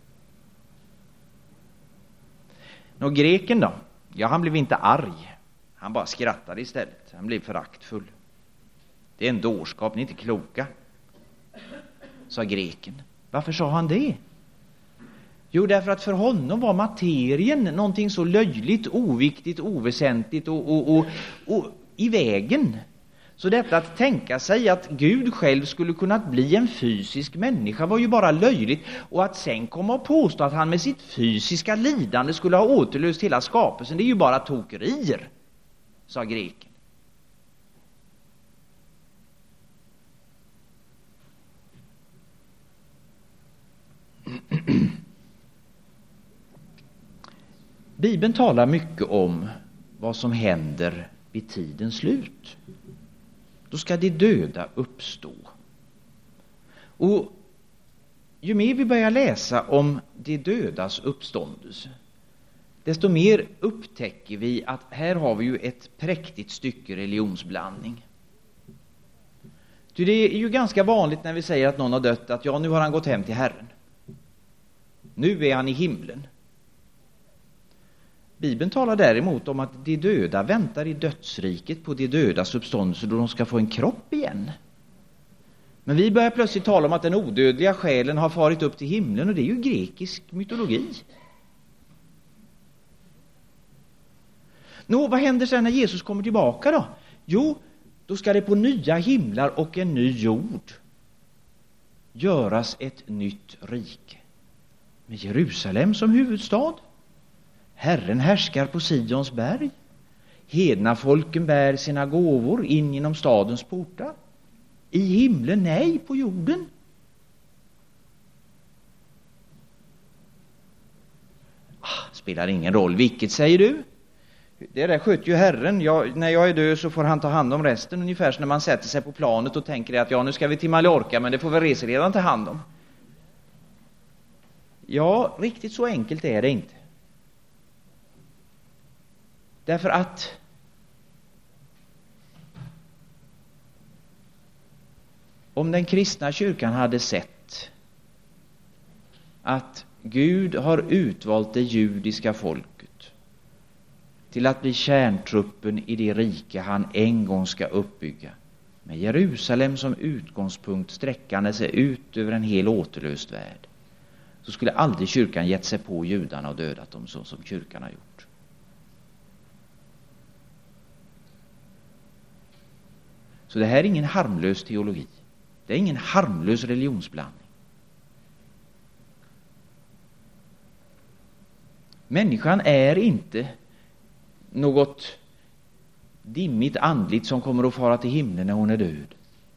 Nå, greken då? Ja, han blev inte arg. Han bara skrattade istället. Han blev föraktfull. Det är en dårskap, ni är inte kloka, sa greken. Varför sa han det? Jo, därför att för honom var materien någonting så löjligt, oviktigt, oväsentligt och, och, och, och i vägen. Så detta att tänka sig att Gud själv skulle kunna bli en fysisk människa var ju bara löjligt. Och att sen komma och påstå att han med sitt fysiska lidande skulle ha återlöst hela skapelsen, det är ju bara tokerier, sa greken. Bibeln talar mycket om vad som händer vid tidens slut. Då ska de döda uppstå. Och ju mer vi börjar läsa om de dödas uppståndelse, desto mer upptäcker vi att här har vi ju ett präktigt stycke religionsblandning. Ty det är ju ganska vanligt när vi säger att någon har dött att ja, nu har han gått hem till Herren. Nu är han i himlen. Bibeln talar däremot om att de döda väntar i dödsriket på de dödas uppståndelse då de ska få en kropp igen. Men vi börjar plötsligt tala om att den odödliga själen har farit upp till himlen, och det är ju grekisk mytologi. Nå, vad händer sen när Jesus kommer tillbaka då? Jo, då ska det på nya himlar och en ny jord göras ett nytt rike med Jerusalem som huvudstad. Herren härskar på Sions berg. Hedna folken bär sina gåvor in genom stadens portar. I himlen, nej, på jorden. Ah, spelar ingen roll vilket, säger du. Det där sköter ju Herren. Jag, när jag är död så får han ta hand om resten. Ungefär som när man sätter sig på planet och tänker att ja, nu ska vi till Mallorca, men det får väl reseledaren ta hand om. Ja, riktigt så enkelt är det inte. Därför att om den kristna kyrkan hade sett att Gud har utvalt det judiska folket till att bli kärntruppen i det rike han en gång ska uppbygga, med Jerusalem som utgångspunkt sträckande sig ut över en hel återlöst värld, så skulle aldrig kyrkan gett sig på judarna och dödat dem så som kyrkan har gjort. Så det här är ingen harmlös teologi. Det är ingen harmlös religionsblandning. Människan är inte något dimmigt andligt som kommer att fara till himlen när hon är död.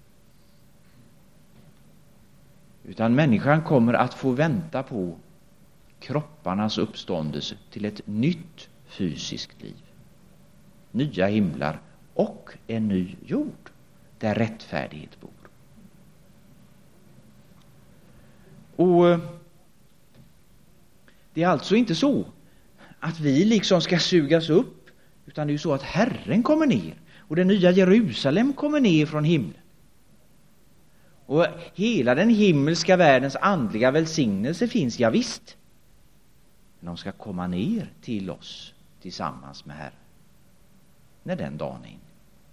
Utan människan kommer att få vänta på kropparnas uppståndelse till ett nytt fysiskt liv. Nya himlar och en ny jord där rättfärdighet bor. Och det är alltså inte så att vi liksom ska sugas upp, utan det är ju så att Herren kommer ner och det nya Jerusalem kommer ner från himlen. Och hela den himmelska världens andliga välsignelse finns, ja visst. Men de ska komma ner till oss tillsammans med Herren när den dagen är inne.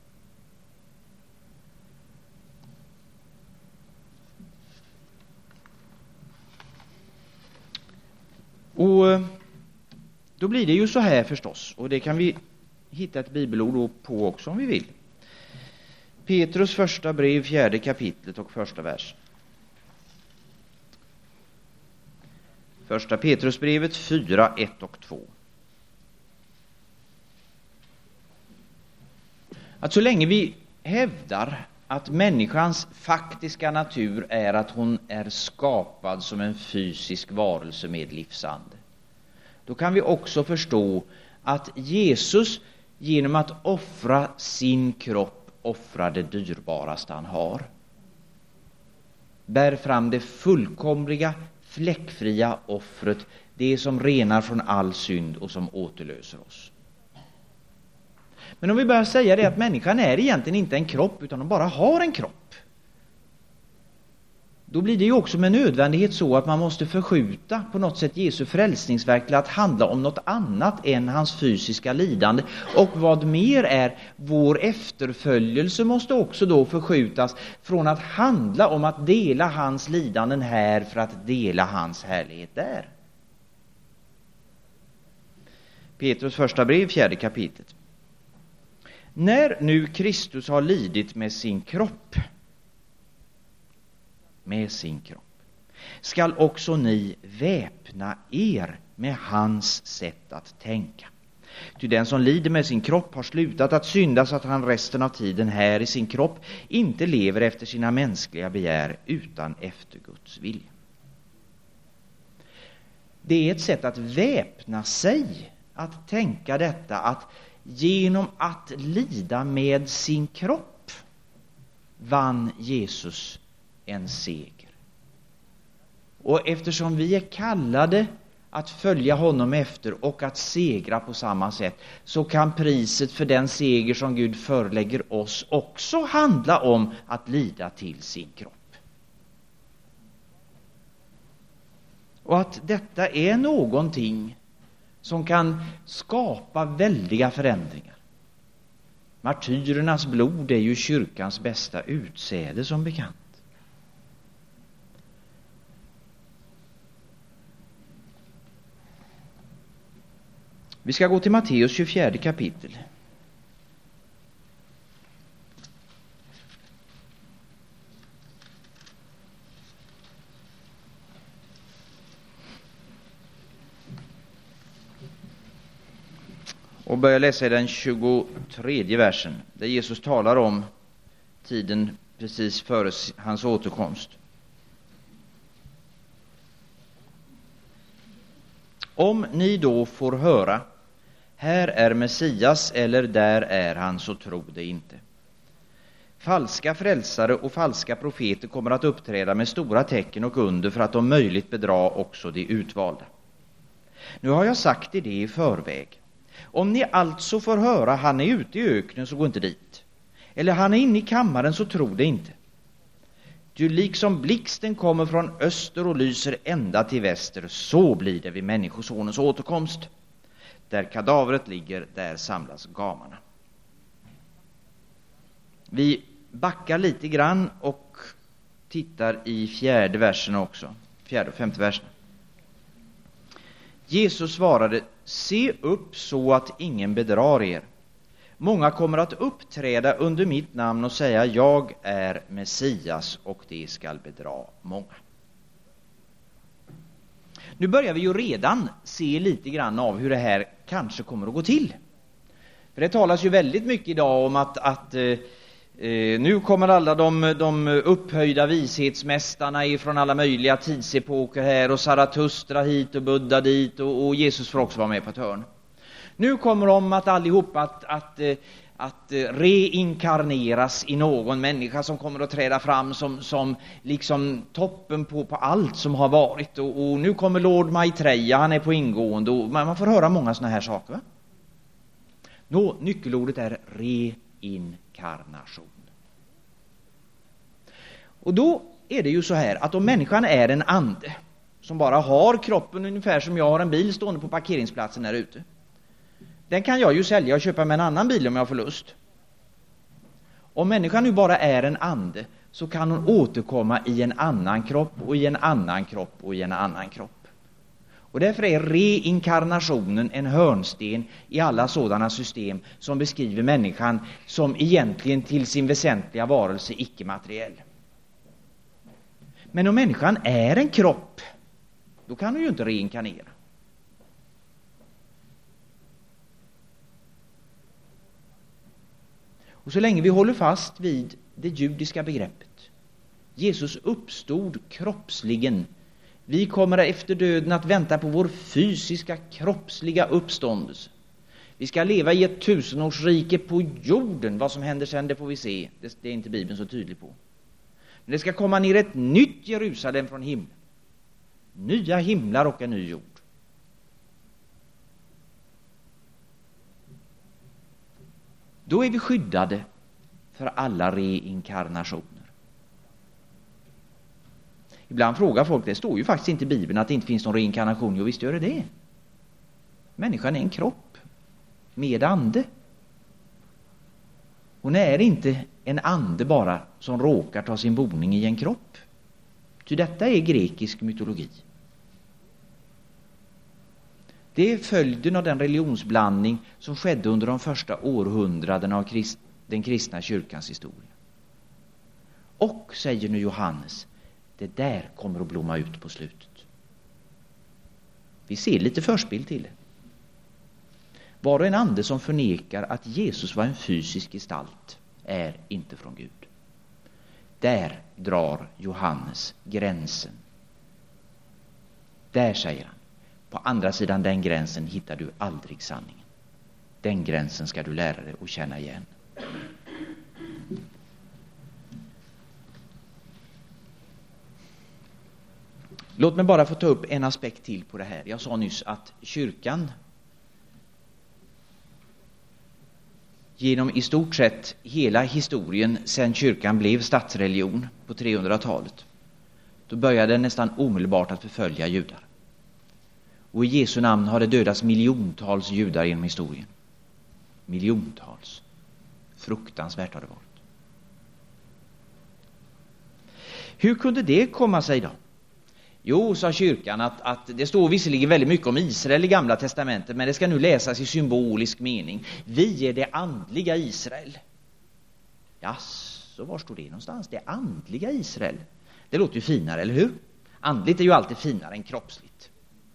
Och då blir det ju så här förstås, och det kan vi hitta ett bibelord på också om vi vill. Petrus första brev, fjärde kapitlet och första vers. Första Petrusbrevet fyra, ett och två. Att så länge vi hävdar att människans faktiska natur är att hon är skapad som en fysisk varelse med livsande, då kan vi också förstå att Jesus genom att offra sin kropp offrar det dyrbaraste han har. Bär fram det fullkomliga, fläckfria offret, det som renar från all synd och som återlöser oss. Men om vi börjar säga det att människan är egentligen inte en kropp utan hon bara har en kropp, då blir det ju också med nödvändighet så att man måste förskjuta på något sätt Jesu frälsningsverk till att handla om något annat än hans fysiska lidande. Och vad mer är, vår efterföljelse måste också då förskjutas från att handla om att dela hans lidanden här för att dela hans härlighet där. Petrus första brev, fjärde kapitlet. När nu Kristus har lidit med sin kropp, med sin kropp, skall också ni väpna er med hans sätt att tänka. Ty den som lider med sin kropp har slutat att synda, så att han resten av tiden här i sin kropp inte lever efter sina mänskliga begär utan efter Guds vilja. Det är ett sätt att väpna sig, att tänka detta, att genom att lida med sin kropp vann Jesus en seger. Och eftersom vi är kallade att följa honom efter och att segra på samma sätt, så kan priset för den seger som Gud förelägger oss också handla om att lida till sin kropp. Och att detta är någonting som kan skapa väldiga förändringar. Martyrernas blod är ju kyrkans bästa utsäde, som bekant. Vi ska gå till Matteus tjugofjärde kapitel. Och börja läsa i den tjugotredje versen, där Jesus talar om tiden precis före hans återkomst. Om ni då får höra, här är Messias eller där är han, så tro det inte. Falska frälsare och falska profeter kommer att uppträda med stora tecken och under för att om möjligt bedra också de utvalda. Nu har jag sagt det i förväg. Om ni alltså får höra, han är ute i öknen, så gå inte dit. Eller han är inne i kammaren, så tro det inte. Du liksom blixten kommer från öster och lyser ända till väster, så blir det vid människosonens återkomst. Där kadavret ligger, där samlas gamarna. Vi backar lite grann och tittar i fjärde versen också. Fjärde och femte versen. Jesus svarade, se upp så att ingen bedrar er. Många kommer att uppträda under mitt namn och säga, jag är Messias, och det skall bedra många. Nu börjar vi ju redan se lite grann av hur det här kanske kommer att gå till. För det talas ju väldigt mycket idag om att, att eh, nu kommer alla de, de upphöjda vishetsmästarna ifrån alla möjliga tidsepoker här, och Zarathustra hit och Buddha dit, och, och Jesus får också vara med på ett hörn. Nu kommer de att allihopa att, att, att reinkarneras i någon människa som kommer att träda fram som, som liksom toppen på, på allt som har varit. Och, och nu kommer Lord Maitreya, han är på ingående, och man, man får höra många såna här saker. Va? Nå, nyckelordet är reinkarnation. Och då är det ju så här att om människan är en ande som bara har kroppen ungefär som jag har en bil stående på parkeringsplatsen här ute, den kan jag ju sälja och köpa med en annan bil om jag får lust. Om människan nu bara är en ande, så kan hon återkomma i en annan kropp och i en annan kropp och i en annan kropp. Och därför är reinkarnationen en hörnsten i alla sådana system som beskriver människan som egentligen till sin väsentliga varelse icke-materiell. Men om människan är en kropp, då kan hon ju inte reinkarnera. Och så länge vi håller fast vid det judiska begreppet, Jesus uppstod kroppsligen, vi kommer efter döden att vänta på vår fysiska, kroppsliga uppståndelse. Vi ska leva i ett tusenårsrike på jorden. Vad som händer sen, det får vi se. Det, det är inte Bibeln så tydlig på. Men det ska komma ner ett nytt Jerusalem från himlen. Nya himlar och en ny jord. Då är vi skyddade för alla reinkarnationer. Ibland frågar folk, det står ju faktiskt inte i Bibeln att det inte finns någon reinkarnation. Jo, visst gör det det. Människan är en kropp med ande. Hon är inte en ande bara som råkar ta sin boning i en kropp. Ty detta är grekisk mytologi. Det är följden av den religionsblandning som skedde under de första århundradena av krist, den kristna kyrkans historia. Och, säger nu Johannes, det där kommer att blomma ut på slutet. Vi ser lite förspel till det. Var och en ande som förnekar att Jesus var en fysisk gestalt är inte från Gud. Där drar Johannes gränsen. Där, säger han, på andra sidan den gränsen hittar du aldrig sanningen. Den gränsen ska du lära dig att känna igen. Låt mig bara få ta upp en aspekt till på det här. Jag sa nyss att kyrkan genom i stort sett hela historien sedan kyrkan blev statsreligion på trehundratalet, då började den nästan omedelbart att förfölja judar. Och i Jesu namn har det dödats miljontals judar genom historien. Miljontals. Fruktansvärt har det varit. Hur kunde det komma sig då? Jo, sa kyrkan, att, att det står visserligen väldigt mycket om Israel i Gamla testamentet, men det ska nu läsas i symbolisk mening. Vi är det andliga Israel. Ja, så var står det någonstans? Det andliga Israel. Det låter ju finare, eller hur? Andligt är ju alltid finare än kroppsligt.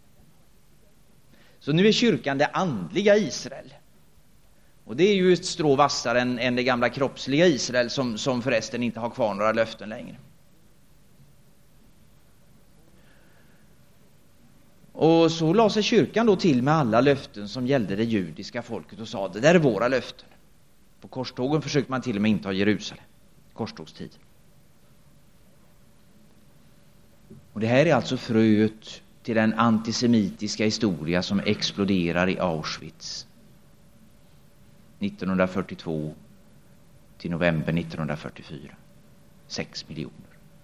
Så nu är kyrkan det andliga Israel. Och det är ju ett strå vassare än, än det gamla kroppsliga Israel som, som förresten inte har kvar några löften längre. Och så la sig kyrkan då till med alla löften som gällde det judiska folket och sa, det där är våra löften. På korstågen försökte man till och med inta Jerusalem. Korstågstid. Och det här är alltså fröet till den antisemitiska historia som exploderar i Auschwitz nittonhundrafyrtiotvå till november nittonhundrafyrtiofyra. Sex miljoner.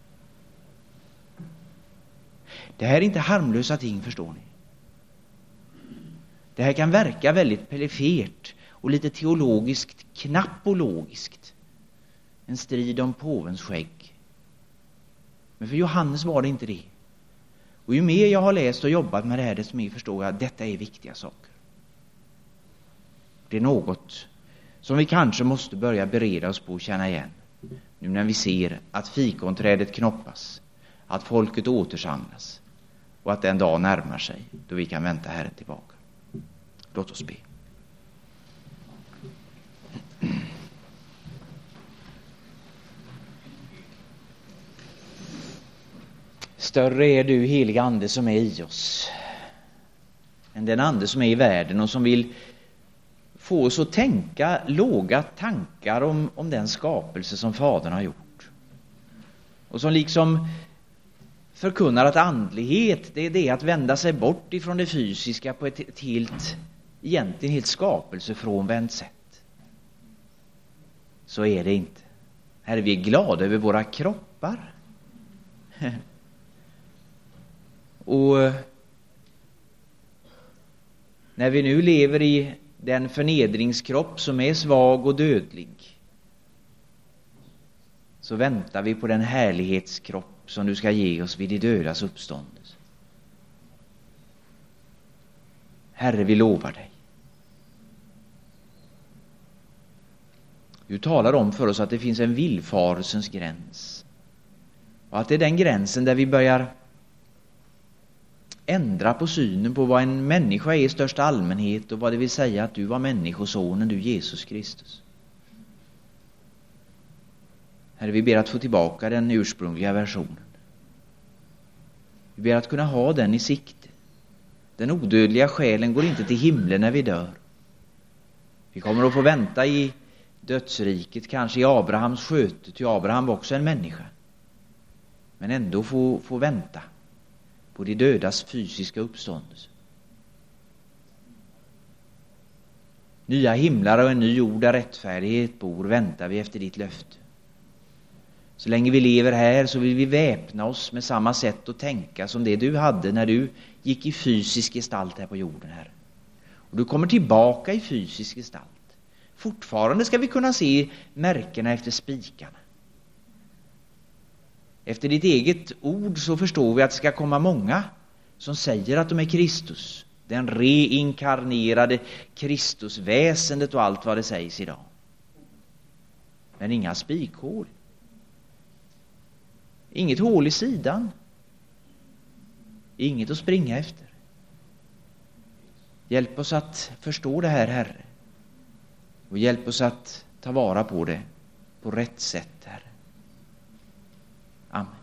Det här är inte harmlösa ting, förstår ni. Det här kan verka väldigt perifert och lite teologiskt knappologiskt. En strid om påvens skägg. Men för Johannes var det inte det. Och ju mer jag har läst och jobbat med det här, desto mer förstår jag att detta är viktiga saker. Det är något som vi kanske måste börja bereda oss på att känna igen. Nu när vi ser att fikonträdet knoppas, att folket återsamlas och att den dag närmar sig då vi kan vänta Herren tillbaka. Låt oss be. Större är du, heliga ande, som är i oss än den ande som är i världen och som vill få oss att tänka låga tankar om, om den skapelse som Fadern har gjort. Och som liksom förkunnar att andlighet, det är det att vända sig bort ifrån det fysiska på ett, ett helt, egentligen helt skapelsefrånvänt sätt. Så är det inte. Här är vi glada över våra kroppar. Och när vi nu lever i den förnedringskropp som är svag och dödlig, så väntar vi på den härlighetskropp som du ska ge oss vid de dödas uppståndelse. Herre, vi lovar dig. Du talar om för oss att det finns en villfarelsens gräns. Och att det är den gränsen där vi börjar ändra på synen på vad en människa är i största allmänhet och vad det vill säga att du var människosonen, du Jesus Kristus. Herre, vi ber att få tillbaka den ursprungliga versionen. Vi ber att kunna ha den i sikte. Den odödliga själen går inte till himlen när vi dör. Vi kommer att få vänta i dödsriket, kanske i Abrahams sköte, ty Abraham var också en människa. Men ändå få, få vänta på de dödas fysiska uppståndelse. Nya himlar och en ny jord där rättfärdighet bor väntar vi efter ditt löfte. Så länge vi lever här så vill vi väpna oss med samma sätt att tänka som det du hade när du gick i fysisk gestalt här på jorden, här. Och du kommer tillbaka i fysisk gestalt. Fortfarande ska vi kunna se märkena efter spikarna. Efter ditt eget ord så förstår vi att det ska komma många som säger att de är Kristus. Den reinkarnerade Kristusväsendet och allt vad det sägs idag. Men inga spikhål. Inget hål i sidan. Inget att springa efter. Hjälp oss att förstå det här, Herre. Och hjälp oss att ta vara på det på rätt sätt, Herre. Amen.